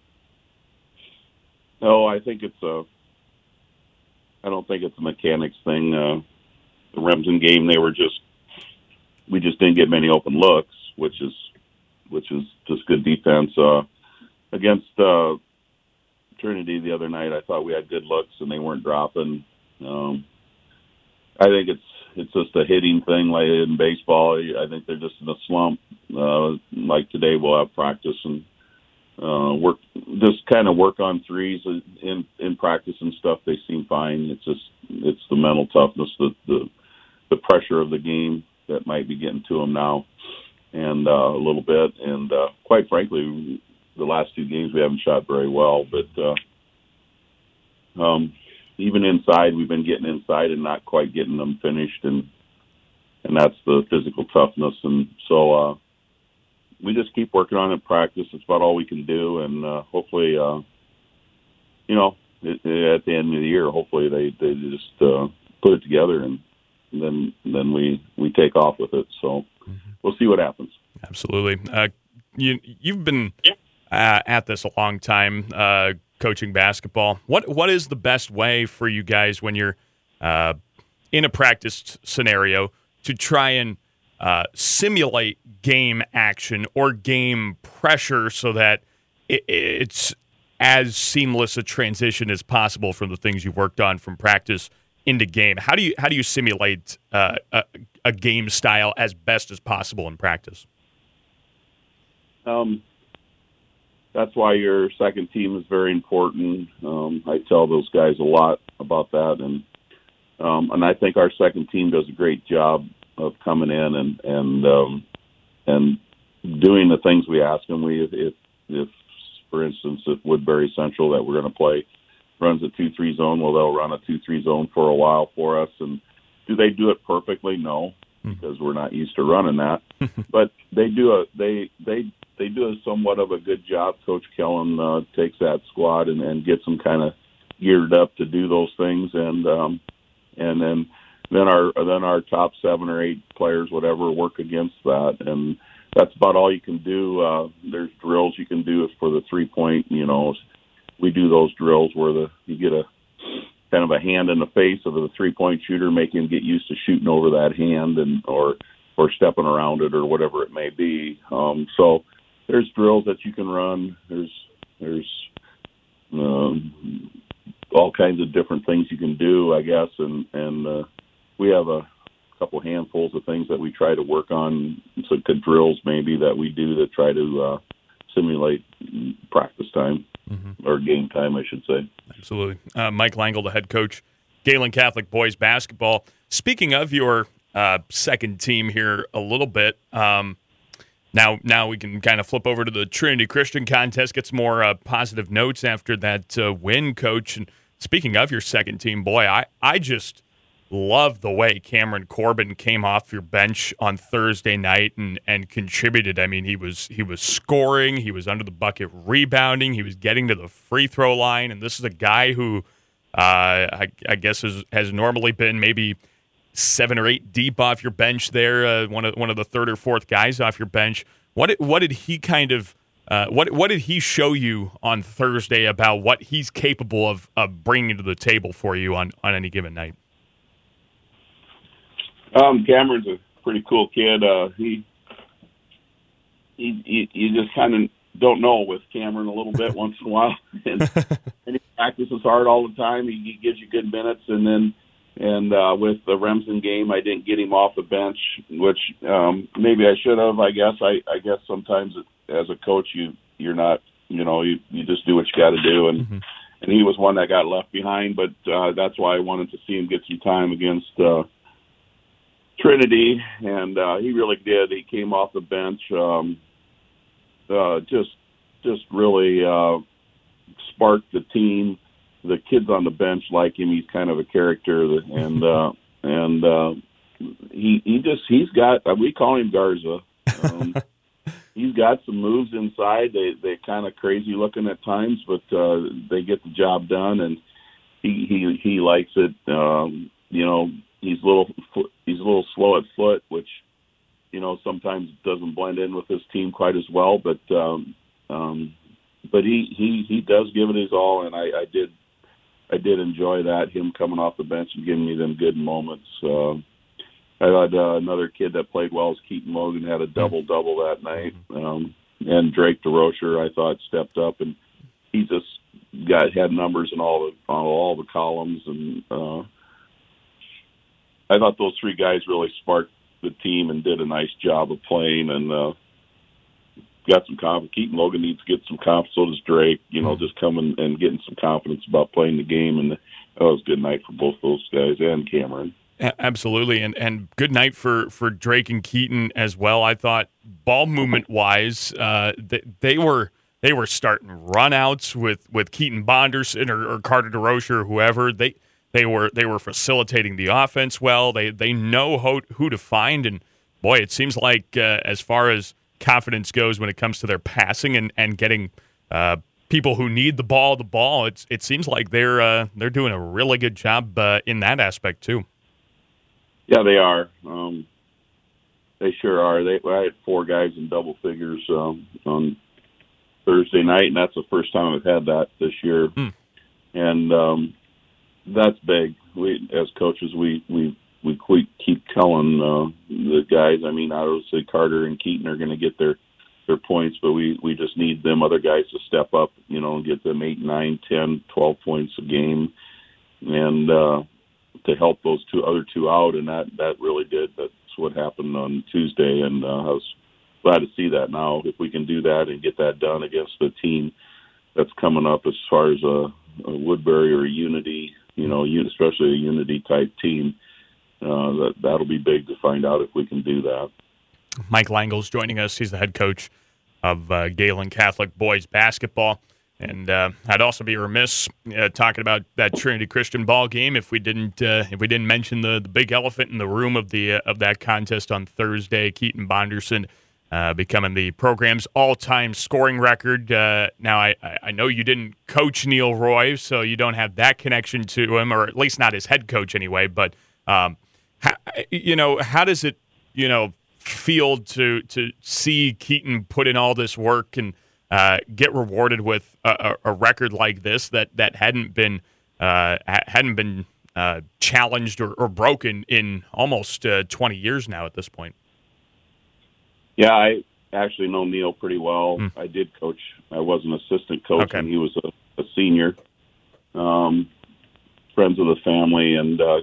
No, I think it's a. I don't think it's a mechanics thing. Uh, the Remsen game, they were just we just didn't get many open looks, which is which is just good defense. Uh, against uh, Trinity the other night, I thought we had good looks and they weren't dropping. Um, I think it's it's just a hitting thing like in baseball. I think they're just in a slump. Uh, like today, we'll have practice and uh, work, just kind of work on threes in in practice and stuff. They seem fine. It's just it's the mental toughness, the the, the pressure of the game that might be getting to them now, and uh, a little bit. And uh, quite frankly, the last two games we haven't shot very well, but. Uh, um, Even inside, we've been getting inside and not quite getting them finished, and and that's the physical toughness. And so uh, we just keep working on it in practice. It's about all we can do, and uh, hopefully, uh, you know, it, it, at the end of the year, hopefully they they just uh, put it together, and then then we, we take off with it. So mm-hmm. we'll see what happens. Absolutely. Uh, you you've been uh, at this a long time. Uh, coaching basketball. What what is the best way for you guys when you're uh, in a practice scenario to try and uh, simulate game action or game pressure so that it, it's as seamless a transition as possible from the things you've worked on from practice into game? How do you how do you simulate uh, a, a game style as best as possible in practice? Um. That's why your second team is very important. Um, I tell those guys a lot about that, and um, and I think our second team does a great job of coming in and and um, and doing the things we ask them. We if if for instance if Woodbury Central that we're going to play runs a two three zone, well they'll run a two three zone for a while for us. And do they do it perfectly? No, because we're not used to running that. But they do a they they. They do a somewhat of a good job. Coach Kellen uh, takes that squad and, and gets them kind of geared up to do those things, and um, and then then our then our top seven or eight players, whatever, work against that, and that's about all you can do. Uh, there's drills you can do for the three point. You know, we do those drills where the you get a kind of a hand in the face of the three-point shooter, make him get used to shooting over that hand and or or stepping around it or whatever it may be. Um, so there's drills that you can run. There's there's um, all kinds of different things you can do, I guess, and and uh, we have a couple handfuls of things that we try to work on, some good drills maybe that we do to try to uh, simulate practice time. Mm-hmm. Or game time, I should say. Absolutely. Uh, Mike Langle, the head coach, Galen Catholic boys basketball. Speaking of your uh, second team here a little bit, um, now now we can kind of flip over to the Trinity Christian contest, get some more uh, positive notes after that uh, win, Coach. And speaking of your second team, boy, I, I just love the way Cameron Corbin came off your bench on Thursday night and, and contributed. I mean, he was he was scoring, he was under the bucket rebounding, he was getting to the free throw line, and this is a guy who uh, I, I guess has, has normally been maybe seven or eight deep off your bench there, uh, one of one of the third or fourth guys off your bench. What did, what did he kind of uh, what what did he show you on Thursday about what he's capable of, of bringing to the table for you on, on any given night? Um, Cameron's a pretty cool kid. Uh, he, he, he, you just kind of don't know with Cameron a little bit once in a while, and, and he practices hard all the time. He, he gives you good minutes, and then, and uh, with the Remsen game, I didn't get him off the bench, which um, maybe I should have. I guess I, I guess sometimes as a coach, you you're not, you know, you you just do what you got to do, and mm-hmm. and he was one that got left behind, but uh, that's why I wanted to see him get some time against. Uh, Trinity, and uh, he really did. He came off the bench, um, uh, just just really uh, sparked the team. The kids on the bench like him. He's kind of a character, and uh, and uh, he he just he's got. We call him Garza. Um, he's got some moves inside. They they kind of crazy looking at times, but uh, they get the job done, and he he he likes it. Um, you know. He's a little he's a little slow at foot, which, you know, sometimes doesn't blend in with his team quite as well. But um, um, but he, he, he does give it his all, and I, I did I did enjoy that, him coming off the bench and giving me them good moments. Uh, I had uh, another kid that played well as Keaton Logan, had a double double that night, um, and Drake DeRocher I thought stepped up, and he just got had numbers in all the on all the columns, and uh, I thought those three guys really sparked the team and did a nice job of playing, and uh, got some confidence. Keaton Logan needs to get some confidence. So does Drake. You know, just coming and getting some confidence about playing the game, and that was a good night for both those guys and Cameron. Absolutely, and and good night for, for Drake and Keaton as well. I thought ball movement wise, uh, they, they were they were starting runouts with, with Keaton Bonderson or, or Carter DeRocher or whoever. They they were they were facilitating the offense well. They they know who, who to find, and boy, it seems like uh, as far as confidence goes when it comes to their passing and and getting uh, people who need the ball the ball, it's it seems like they're uh, they're doing a really good job uh, in that aspect too. Yeah, they are. Um, they sure are. They I had four guys in double figures um, on Thursday night, and that's the first time I've had that this year. Hmm. And um, that's big. We, as coaches, we we we keep telling uh, the guys. I mean, I would say Carter and Keaton are going to get their their points, but we we just need them other guys to step up, you know, and get them eight, nine, ten, twelve points a game, and. Uh, to help those two other two out, and that, that really did. That's what happened on Tuesday, and uh, I was glad to see that now. If we can do that and get that done against the team that's coming up as far as a, a Woodbury or a Unity, you know, especially a Unity-type team, uh, that, that'll be big to find out if we can do that. Mike Langle's joining us. He's the head coach of uh, Galen Catholic boys basketball. And uh, I'd also be remiss uh, talking about that Trinity Christian ball game if we didn't uh, if we didn't mention the, the big elephant in the room of the uh, of that contest on Thursday. Keaton Bonderson uh, becoming the program's all-time scoring record. Uh, now I, I know you didn't coach Neil Roy, so you don't have that connection to him, or at least not his head coach anyway. But um, how, you know, how does it you know feel to to see Keaton put in all this work and Uh, get rewarded with a, a record like this that, that hadn't been uh, ha- hadn't been uh, challenged or, or broken in almost uh, twenty years now at this point. Yeah, I actually know Neil pretty well. Mm. I did coach. I was an assistant coach Okay. when he was a, a senior. Um, friends of the family, and uh,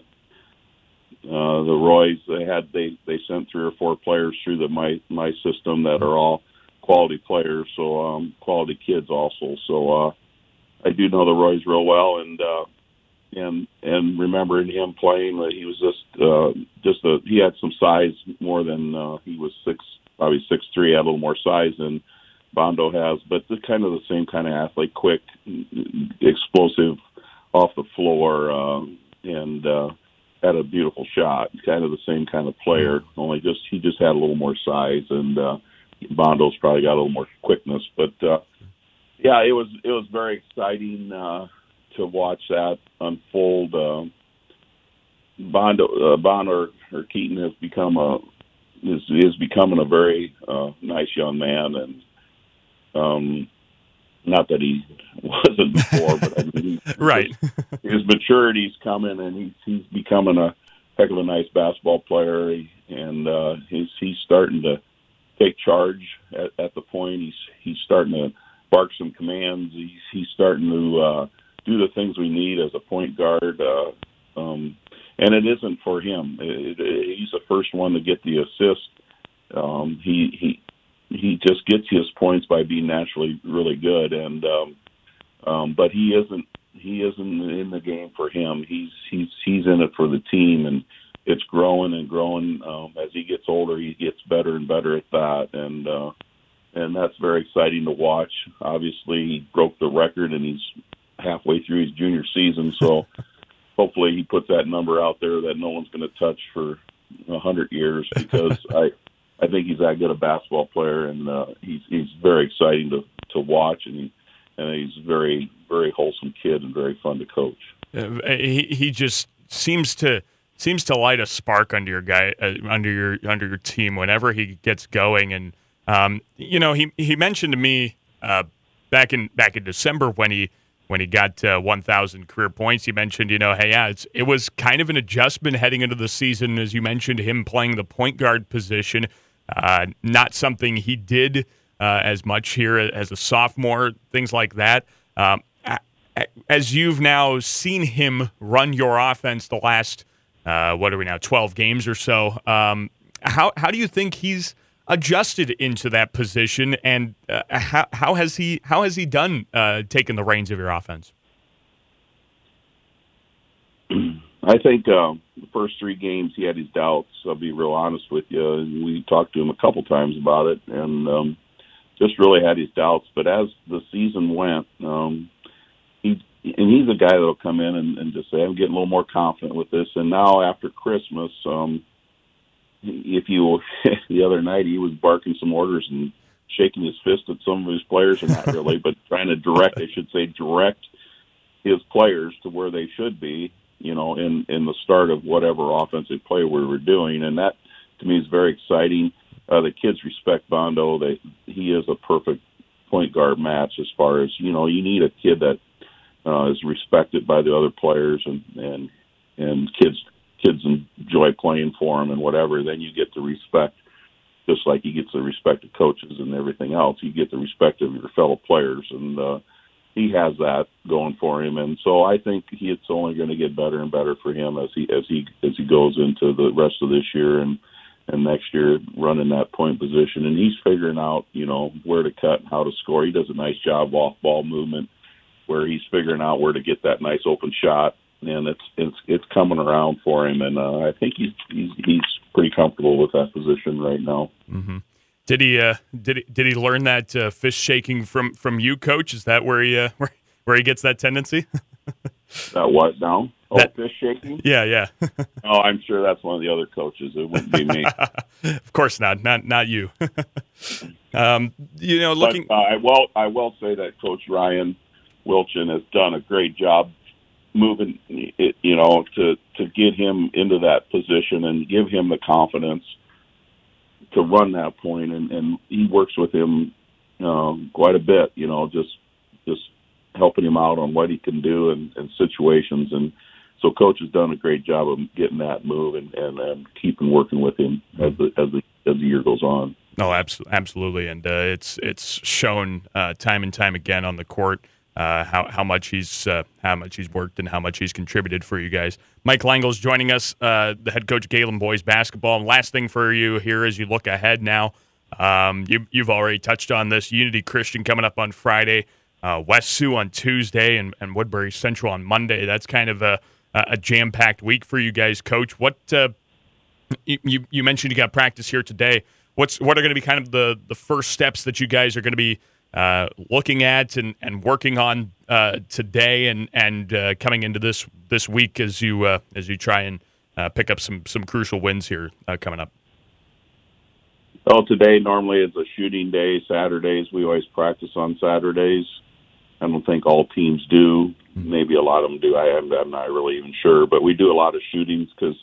uh, the Roys, they had they, they sent three or four players through the my my system that are all quality players, so um, quality kids also. So uh, I do know the Roys real well, and uh, and and remembering him playing, uh, he was just uh, just a he had some size more than uh, he was six, probably six three, had a little more size than Bondo has, but the kind of the same kind of athlete, quick, explosive off the floor, uh, and uh, had a beautiful shot. Kind of the same kind of player, only just he just had a little more size, and uh, Bondo's probably got a little more quickness. But uh, yeah, it was it was very exciting uh, to watch that unfold. Uh, Bondo, uh, Bondo or, or Keaton has become a is is becoming a very uh, nice young man, and um, not that he wasn't before, but I mean, right. his, his maturity's coming, and he's he's becoming a heck of a nice basketball player, he, and uh, he's he's starting to take charge at, at the point. He's he's starting to bark some commands. He's he's starting to uh, do the things we need as a point guard, uh, um, and it isn't for him. It, it, he's the first one to get the assist. Um, he he. He just gets his points by being naturally really good, and um, um, but he isn't he isn't in the game for him. He's he's he's in it for the team, and it's growing and growing. Um, as he gets older, he gets better and better at that, and uh, and that's very exciting to watch. Obviously, he broke the record, and he's halfway through his junior season, so hopefully he puts that number out there that no one's going to touch for a hundred years, because I. I think he's that good a basketball player, and uh, he's he's very exciting to, to watch, and he, and he's a very very wholesome kid and very fun to coach. Uh, he he just seems to seems to light a spark under your guy uh, under your under your team whenever he gets going, and um, you know he he mentioned to me uh, back in back in December when he when he got uh, one thousand career points. He mentioned, you know, hey, yeah, it's, it was kind of an adjustment heading into the season, as you mentioned, him playing the point guard position. Uh, not something he did uh, as much here as a sophomore, things like that. Um, as you've now seen him run your offense the last, uh, what are we now, twelve games or so, um, how how do you think he's adjusted into that position, and uh, how how has he how has he done uh, taking the reins of your offense? I think uh, the first three games he had his doubts. I'll be real honest with you. And we talked to him a couple times about it, and um, just really had his doubts. But as the season went, um, he and he's a guy that'll come in and, and just say, "I'm getting a little more confident with this." And now after Christmas, um, if you the other night he was barking some orders and shaking his fist at some of his players, or not really, but trying to direct, I should say, direct his players to where they should be. You know, in, in the start of whatever offensive play we were doing. And that, to me, is very exciting. Uh, the kids respect Bondo. They, he is a perfect point guard match as far as, you know, you need a kid that uh, is respected by the other players, and, and, and kids kids enjoy playing for him and whatever. Then you get the respect, just like he gets the respect of coaches and everything else. You get the respect of your fellow players, and uh, he has that going for him, and so I think he, it's only going to get better and better for him as he as he as he goes into the rest of this year and and next year, running that point position. And he's figuring out, you know, where to cut and how to score. He does a nice job off ball movement, where he's figuring out where to get that nice open shot, and it's it's it's coming around for him. And uh, I think he's he's he's pretty comfortable with that position right now. Mm-hmm. Did he uh, did he did he learn that uh, fist shaking from, from you, Coach? Is that where he uh, where, where he gets that tendency? That what now? Oh, that, fist shaking? Yeah, yeah. Oh, I'm sure that's one of the other coaches. It wouldn't be me. Of course not. Not not you. um, you know, looking. But, uh, I will I will say that Coach Ryan Wilchin has done a great job moving it, you know, to to get him into that position and give him the confidence to run that point, and, and he works with him um, quite a bit, you know, just just helping him out on what he can do in, in situations. And so Coach has done a great job of getting that move and, and, and keeping working with him as the, as the, as the year goes on. No, absolutely, and uh, it's it's shown uh, time and time again on the court uh, how how much he's uh, how much he's worked and how much he's contributed for you guys. Mike Langle's joining us, uh, the head coach of Galen boys basketball. And last thing for you here as you look ahead now, um, you you've already touched on this. Unity Christian coming up on Friday, uh, West Sioux on Tuesday, and, and Woodbury Central on Monday. That's kind of a a jam packed week for you guys, Coach. What uh, you you mentioned you got practice here today. What's what are going to be kind of the, the first steps that you guys are going to be uh, looking at and, and working on uh, today and and uh, coming into this this week as you uh, as you try and uh, pick up some some crucial wins here uh, coming up? Well, today normally it's a shooting day. Saturdays we always practice on Saturdays. I don't think all teams do. Maybe a lot of them do. I am I'm not really even sure, but we do a lot of shootings because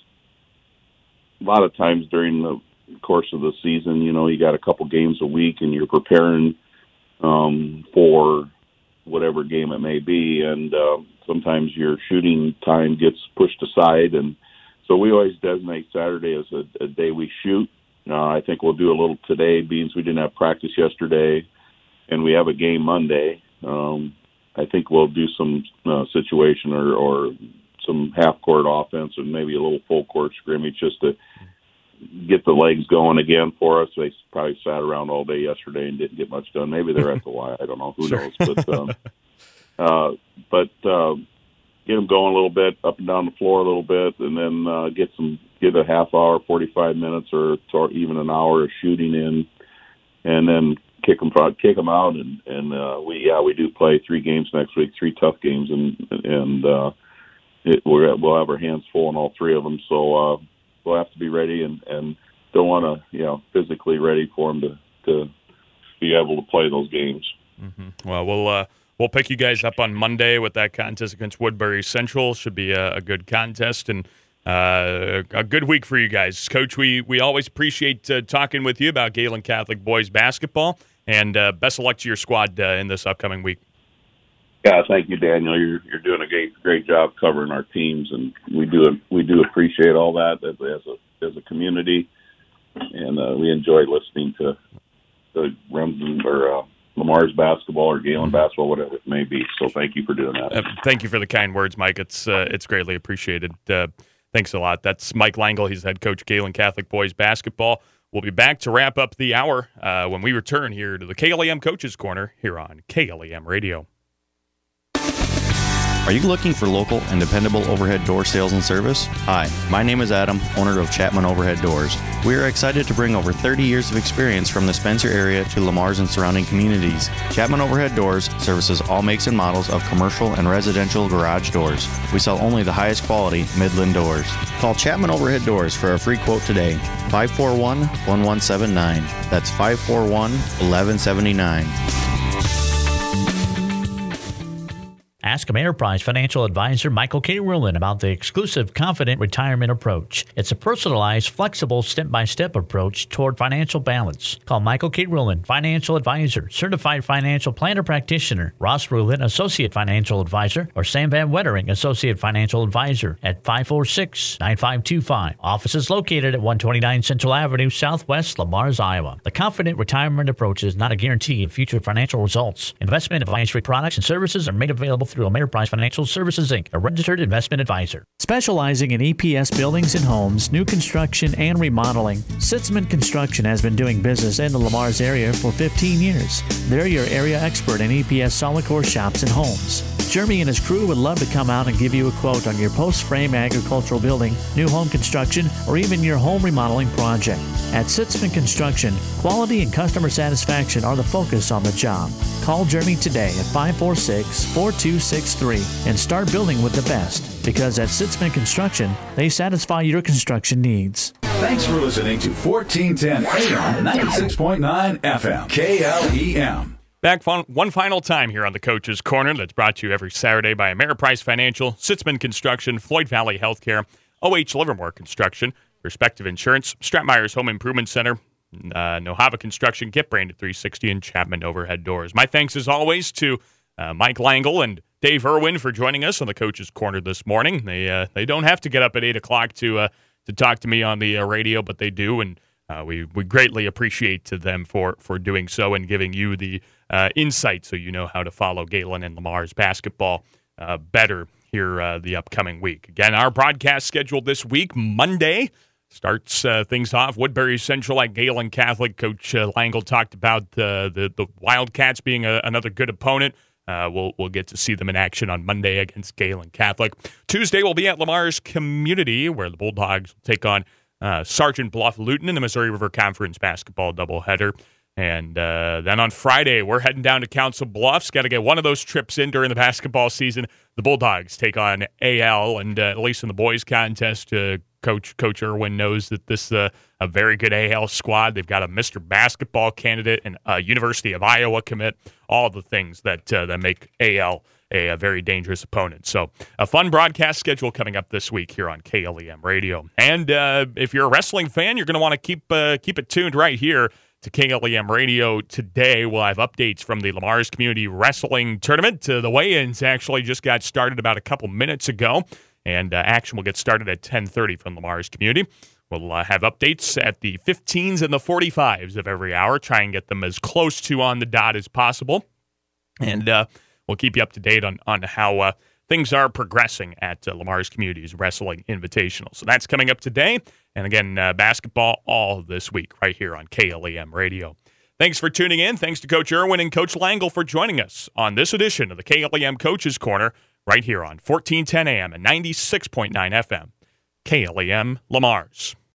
a lot of times during the course of the season, you know, you got a couple games a week and you're preparing um, for whatever game it may be, and uh, sometimes your shooting time gets pushed aside, and so we always designate Saturday as a, a day we shoot. Uh, I think we'll do a little today, being we didn't have practice yesterday, and we have a game Monday. Um, I think we'll do some uh, situation or, or some half-court offense and maybe a little full-court scrimmage just to get the legs going again for us. They probably sat around all day yesterday and didn't get much done. Maybe they're at the Y. I don't know. Who sure. knows? But um, uh, but uh, get them going a little bit, up and down the floor a little bit, and then uh, get some get a half hour, forty-five minutes, or, or even an hour of shooting in, and then kick them kick them out. And and uh, we yeah we do play three games next week, three tough games, and and uh, it, we're, we'll have our hands full on all three of them. So. Uh, We'll have to be ready and, and don't want to, you know, physically ready for them to, to be able to play those games. Mm-hmm. Well, we'll uh, we'll pick you guys up on Monday with that contest against Woodbury Central. Should be a, a good contest and uh, a good week for you guys. Coach, we, we always appreciate uh, talking with you about Galen Catholic boys basketball, and uh, best of luck to your squad uh, in this upcoming week. Yeah, thank you, Daniel. You're you're doing a great great job covering our teams, and we do we do appreciate all that as a as a community, and uh, we enjoy listening to the Remsen or uh, Lamar's basketball or Galen basketball, whatever it may be. So thank you for doing that. Uh, thank you for the kind words, Mike. It's uh, it's greatly appreciated. Uh, thanks a lot. That's Mike Langle. He's head coach of Galen Catholic boys basketball. We'll be back to wrap up the hour uh, when we return here to the K L E M Coaches Corner here on K L E M Radio. Are you looking for local and dependable overhead door sales and service? Hi, my name is Adam, owner of Chapman Overhead Doors. We are excited to bring over thirty years of experience from the Spencer area to Lamar's and surrounding communities. Chapman Overhead Doors services all makes and models of commercial and residential garage doors. We sell only the highest quality Midland doors. Call Chapman Overhead Doors for a free quote today. five four one, one one seven nine. That's five four one, one one seven nine. Ask Ameriprise Financial Advisor Michael K. Rulin about the exclusive Confident Retirement Approach. It's a personalized, flexible, step-by-step approach toward financial balance. Call Michael K. Rulin, Financial Advisor, Certified Financial Planner Practitioner, Ross Rulin, Associate Financial Advisor, or Sam Van Wettering, Associate Financial Advisor at five four six, nine five two five. Office is located at one twenty-nine Central Avenue, Southwest, Lamar's, Iowa. The Confident Retirement Approach is not a guarantee of future financial results. Investment advisory products and services are made available through Ameriprise Financial Services, Incorporated, a registered investment advisor. Specializing in E P S buildings and homes, new construction, and remodeling, Sitzman Construction has been doing business in the Lamar's area for fifteen years. They're your area expert in E P S solid core shops and homes. Jeremy and his crew would love to come out and give you a quote on your post-frame agricultural building, new home construction, or even your home remodeling project. At Sitzman Construction, quality and customer satisfaction are the focus on the job. Call Jeremy today at five four six, four two six three and start building with the best, because at Sitzman Construction, they satisfy your construction needs. Thanks for listening to fourteen ten A M, ninety-six point nine F M, K L E M. Back fun, one final time here on the Coach's Corner that's brought to you every Saturday by Ameriprise Financial, Sitzman Construction, Floyd Valley Healthcare, O H Livermore Construction, Perspective Insurance, Stratmeyer's Home Improvement Center, uh, Nohava Construction, Get Branded three sixty, and Chapman Overhead Doors. My thanks as always to uh, Mike Langle and Dave Irwin for joining us on the Coach's Corner this morning. They uh, they don't have to get up at eight o'clock to uh, to talk to me on the uh, radio, but they do, and uh, we we greatly appreciate to them for for doing so and giving you the uh, insight so you know how to follow Galen and Lamar's basketball uh, better here uh, the upcoming week. Again, our broadcast scheduled this week, Monday, starts uh, things off. Woodbury Central at Galen Catholic. Coach uh, Langle talked about uh, the the Wildcats being a, another good opponent. Uh, we'll we'll get to see them in action on Monday against Galen Catholic. Tuesday we'll be at Lamar's Community, where the Bulldogs will take on uh, Sergeant Bluff Luton in the Missouri River Conference basketball doubleheader. And uh, then on Friday we're heading down to Council Bluffs. Got to get one of those trips in during the basketball season. The Bulldogs take on A L, and uh, at least in the boys contest, uh, Coach Coach Irwin knows that this is uh, a very good A L squad. They've got a Mister Basketball candidate and a University of Iowa commit, all the things that uh, that make A L a, a very dangerous opponent. So a fun broadcast schedule coming up this week here on K L E M Radio. And uh, if you're a wrestling fan, you're going to want to keep uh, keep it tuned right here to K L E M Radio today. We'll have updates from the Lamar's Community Wrestling Tournament. Uh, the weigh-ins actually just got started about a couple minutes ago. And uh, action will get started at ten thirty from Lamar's Community. We'll uh, have updates at the fifteens and the forty-fives of every hour. Try and get them as close to on the dot as possible. And uh, we'll keep you up to date on, on how uh, things are progressing at uh, Lamar's Community's Wrestling Invitational. So that's coming up today. And again, uh, basketball all this week right here on K L E M Radio. Thanks for tuning in. Thanks to Coach Irwin and Coach Langle for joining us on this edition of the K L E M Coach's Corner, right here on fourteen ten A M and ninety-six point nine F M. K L E M Lamar's.